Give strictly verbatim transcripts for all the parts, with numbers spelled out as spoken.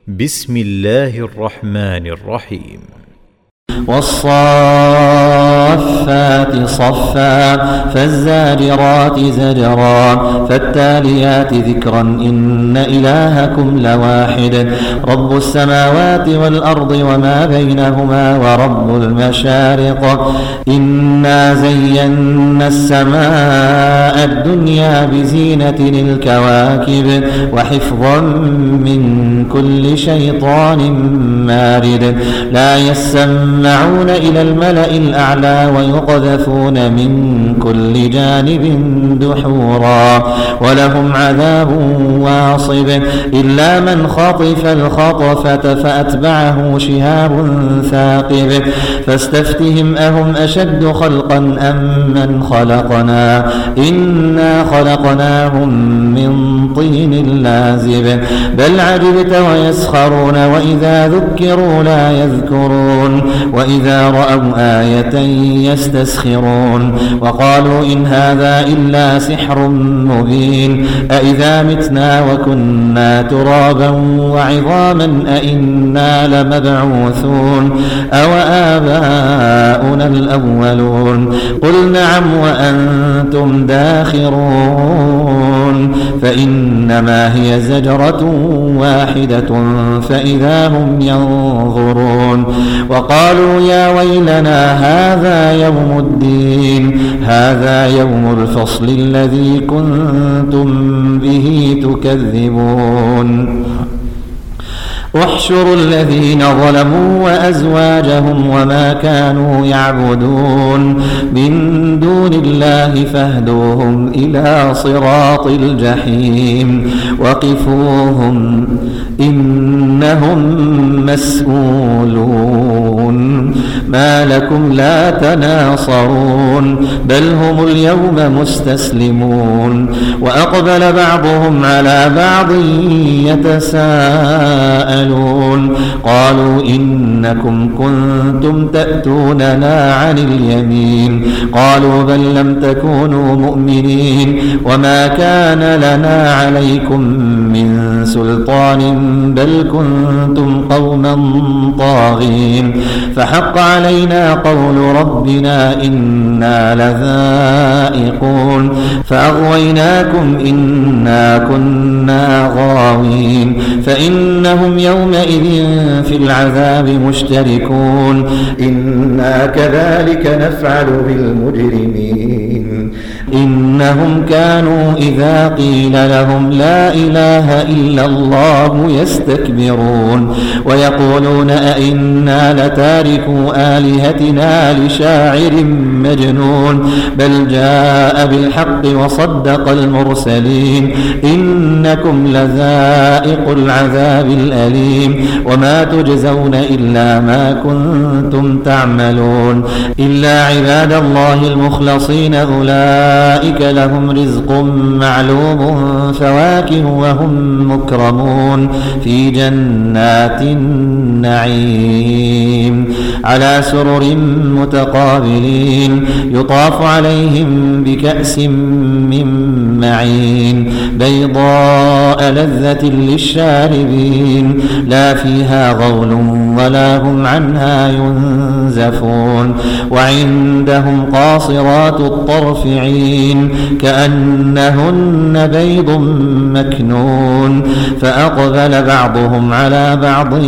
بسم الله الرحمن الرحيم. والصافات صفا فالزاجرات زجرا فالتاليات ذكرا إن إلهكم لواحد رب السماوات والأرض وما بينهما ورب المشارق إنا زينا السماء الدنيا بزينة الكواكب وحفظا من كل شيطان مارد لا يسمعون إلى الملأ الأعلى ويقذفون من كل جانب دحورا ولهم عذاب واصب إلا من خطف الخطفة فأتبعه شهاب ثاقب فاستفتهم أهم أشد خلقا أم من خلقنا إنا خلقناهم من طين لازب بل عجبت ويسخرون وإذا ذكروا لا يذكرون وإذا رأوا آية يستسخرون وقالوا إن هذا إلا سحر مبين أإذا متنا وكنا ترابا وعظاما أإنا لمبعوثون أو آباؤنا الأولون قل نعم وأنتم داخرون فإنما هي زجرة واحدة فإذا هم ينظرون وقالوا يا ويلنا هذا يوم الدين هذا يوم الفصل الذي كنتم به تكذبون واحشروا الذين ظلموا وأزواجهم وما كانوا يعبدون من دون الله فاهدوهم إلى صراط الجحيم وقفوهم إنهم مسؤولون ما لكم لا تناصرون بل هم اليوم مستسلمون وأقبل بعضهم على بعض يتساءلون قالوا إنكم كنتم تأتوننا عن اليمين قالوا بل لم تكونوا مؤمنين وما كان لنا عليكم من سلطان بل كنتم قوما طاغين فحق علينا قول ربنا إنا لذائقون فأغويناكم إنا كنا غاوين فإنهم يومئذ في العذاب مشتركون إنا كذلك نفعل بالمجرمين إنهم كانوا إذا قيل لهم لا إله إلا الله يستكبرون ويقولون أئنا لتاركوا آلهتنا لشاعر مجنون بل جاء بالحق وصدق المرسلين إنكم لذائق العذاب الأليم وما تجزون إلا ما كنتم تعملون إلا عباد الله المخلصين أولئك لهم رزق معلوم فواكه وهم مكرمون في جنات النعيم على سرر متقابلين يطاف عليهم بكأس من معين بيضاء لذة للشاربين لا فيها غول ولا هم عنها ينزفون وعندهم قاصرات الطرف عين كأنهن بيض مكنون فأقبل بعضهم على بعض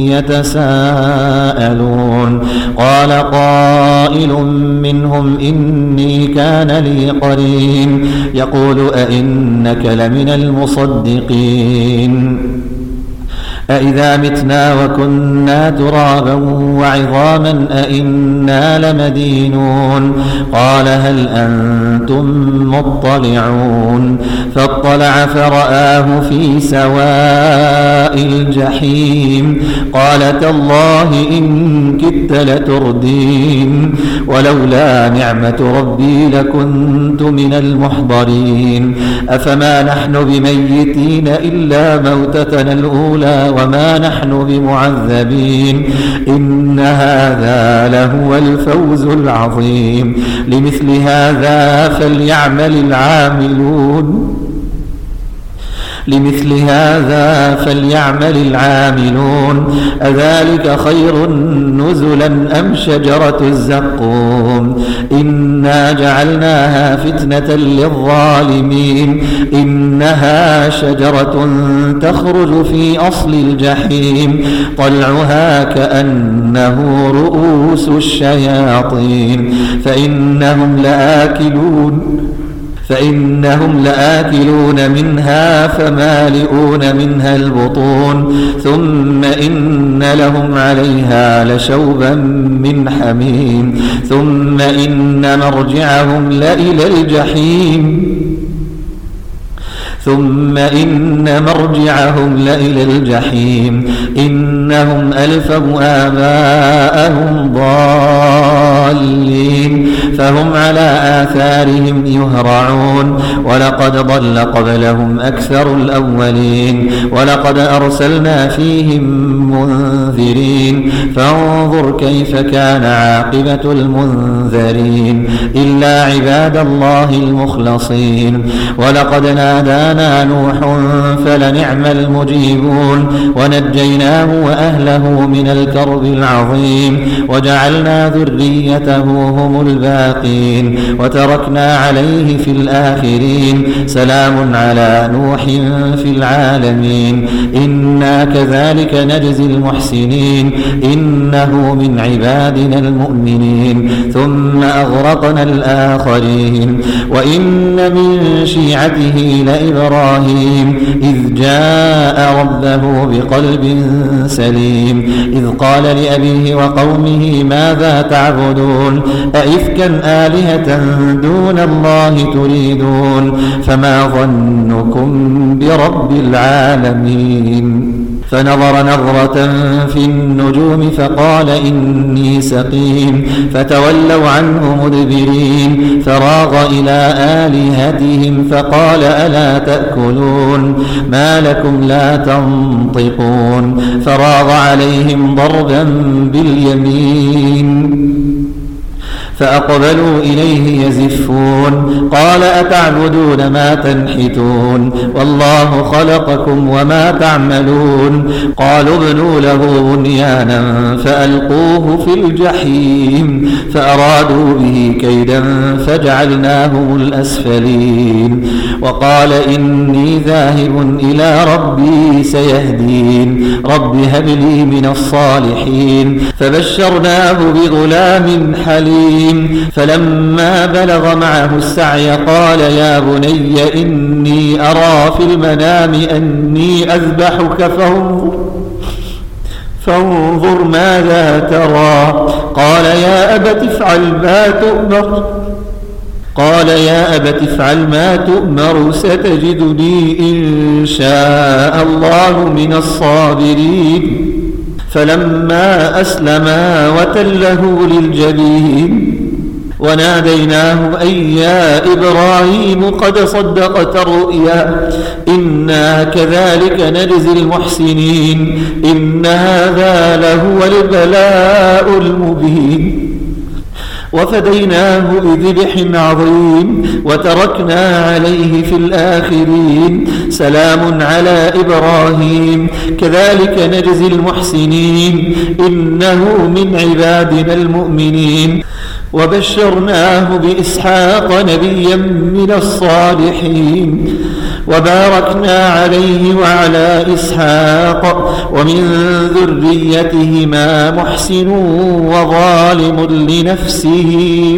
يتساءلون قال قائل منهم إني كان لي قرين يقول أئنك لمن المصدقين أإذا متنا وكنا ترابا وعظاما أئنا لمدينون قال هل أنتم مطلعون فاطلع فرآه في سواء الجحيم قال تالله إن كدت لتردين ولولا نعمة ربي لكنت من المحضرين أفما نحن بميتين إلا موتتنا الأولى وما نحن بمعذبين إن هذا لهو الفوز العظيم لمثل هذا فليعمل العاملون لمثل هذا فليعمل العاملون أذلك خير نزلا أم شجرة الزقوم إنا جعلناها فتنة للظالمين إنها شجرة تخرج في أصل الجحيم طلعها كأنه رؤوس الشياطين فإنهم لآكلون فإنهم لآكلون منها فمالئون منها البطون ثم إن لهم عليها لشوبا من حميم ثم إن مرجعهم لإلى الجحيم ثم إن مرجعهم لإلى الجحيم إنهم ألفوا آباءهم ضالين فهم على آثارهم يهرعون ولقد ضل قبلهم أكثر الأولين ولقد أرسلنا فيهم منذرين فانظر كيف كان عاقبة المنذرين إلا عباد الله المخلصين ولقد نادانا نوح فلنعم المجيبون ونجيناه وأهله من الكرب العظيم وجعلنا ذريته هم الباقين وتركنا عليه في الآخرين سلام على نوح في العالمين إنا كذلك نجزي المحسنين إنه من عبادنا المؤمنين ثم أغرقنا الآخرين وإن من شيعته لإبراهيم إذ جاء ربه بقلب سليم إذ قال لأبيه وقومه ماذا تعبدون أئفكا آلهة دون الله تريدون فما ظنكم برب العالمين فنظر نظرة في النجوم فقال إني سقيم فتولوا عنه مدبرين فراغ إلى آلهتهم فقال ألا تأكلون ما لكم لا تنطقون فراغ عليهم ضربا باليمين فأقبلوا إليه يزفون قال أتعبدون ما تنحتون والله خلقكم وما تعملون قالوا ابنوا له بنيانا فألقوه في الجحيم فأرادوا به كيدا فجعلناهم الأسفلين وقال إني ذاهب إلى ربي سيهدين رب هب لي من الصالحين فبشرناه بغلام حليم فلما بلغ معه السعي قال يا بني إني أرى في المنام أني أذبحك فانظر فانظر ماذا ترى قال يا أبت افعل ما تؤمر قال يا أبت افعل ما تؤمر ستجدني إن شاء الله من الصابرين فلما أسلما وتله للجبين وناديناه أي يا إبراهيم قد صدقت الرؤيا إنا كذلك نجزي المحسنين إن هذا لهو البلاء المبين وفديناه بذبح عظيم وتركنا عليه في الآخرين سلام على إبراهيم كذلك نجزي المحسنين إنه من عبادنا المؤمنين وبشرناه بإسحاق نبيا من الصالحين وباركنا عليه وعلى إسحاق ومن ذريتهما محسن وظالم لنفسه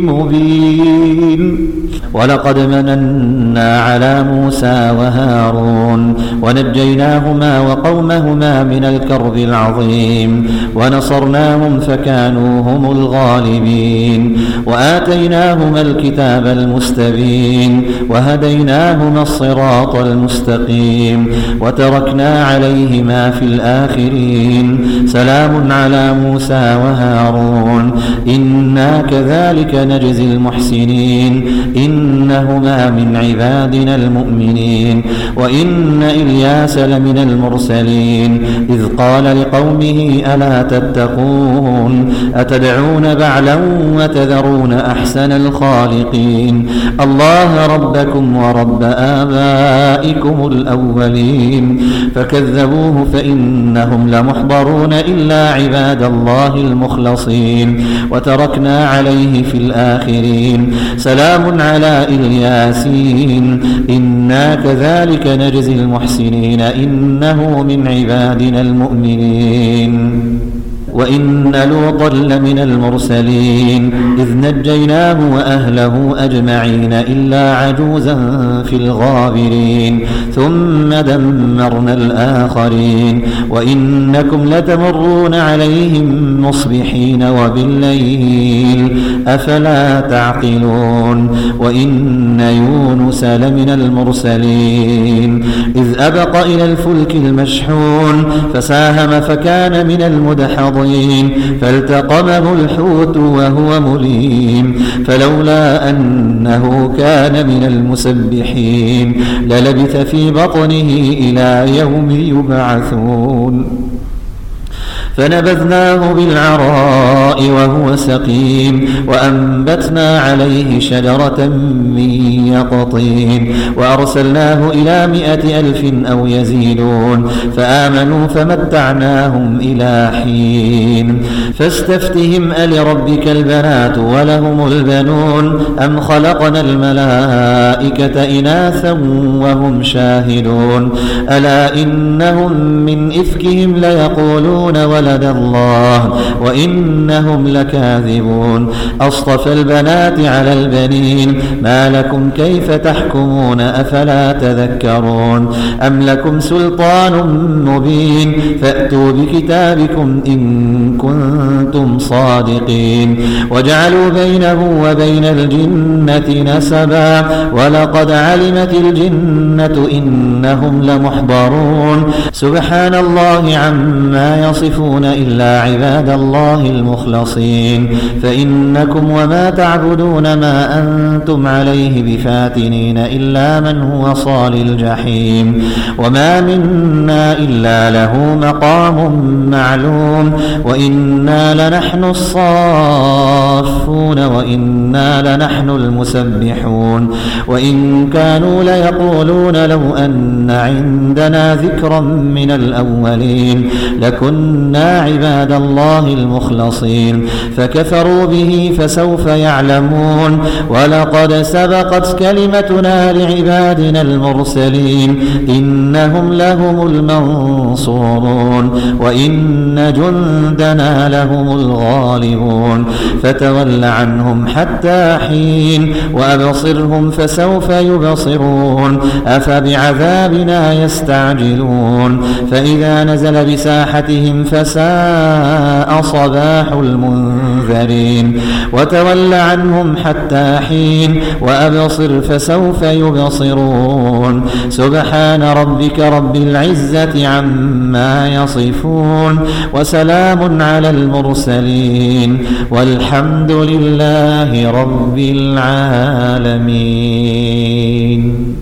مبين ولقد مننا على موسى وهارون ونجيناهما وقومهما من الكرب العظيم ونصرناهم فكانوا هم الغالبين وآتيناهما الكتاب المستبين وهديناهما الصراط المستقيم وتركنا عليهما في الآخرين سلام على موسى وهارون إنا كذلك نجزي المحسنين إن إنهما من عبادنا المؤمنين وإن إلياس لمن المرسلين إذ قال لقومه ألا تتقون أتدعون بعلا وتذرون أحسن الخالقين الله ربكم ورب آبائكم الأولين فكذبوه فإنهم لمحضرون إلا عباد الله المخلصين وتركنا عليه في الآخرين سلام على الياسين إنا كذلك نجزي المحسنين إنه من عبادنا المؤمنين وإن لوطا لمن المرسلين إذ نجيناه وأهله أجمعين إلا عجوزا في الغابرين ثم دمرنا الآخرين وإنكم لتمرون عليهم مصبحين وبالليل أفلا تعقلون وإن يونس لمن المرسلين إذ أبق إلى الفلك المشحون فساهم فكان من المدحضين فالتقمه الحوت وهو مليم فلولا أنه كان من المسبحين للبث في بطنه إلى يوم يبعثون فنبذناه بالعراء وهو سقيم وأنبتنا عليه شجرة من يقطين وأرسلناه إلى مائة ألف أو يزيدون فآمنوا فمتعناهم إلى حين فاستفتهم ألربك البنات ولهم البنون أم خلقنا الملائكة إناثا وهم شاهدون ألا إنهم من إفكهم ليقولون ولد الله وإنهم لكاذبون أصطفى البنات على البنين ما لكم كيف تحكمون أفلا تذكرون أم لكم سلطان مبين فأتوا بكتابكم إن كنتم صادقين وجعلوا بينه وبين الجنة نسبا ولقد علمت الجنة إنهم لمحضرون سبحان الله عما يصفون إلا عباد الله المخلصين فإنكم وما تعبدون ما أنتم عليه بفاتنين إلا من هو صال الجحيم وما منا إلا له مقام معلوم وإنا لنحن الصافون وإنا لنحن المسبحون وإن كانوا ليقولون لو أن عندنا ذكرا من الأولين لكنا عباد الله المخلصين فكفروا به فسوف يعلمون ولقد سبقت كلمتنا لعبادنا المرسلين إنهم لهم المنصورون وإن جندنا لهم الغالبون فتول عنهم حتى حين وأبصرهم فسوف يبصرون أفبعذابنا يستعجلون فإذا نزل بساحتهم فساء صباح المنذرين وتول عنهم حتى حين وأبصر فسوف يبصرون سبحان ربك رب العزة عما يصفون وسلام على المرسلين والحمد لله رب العالمين.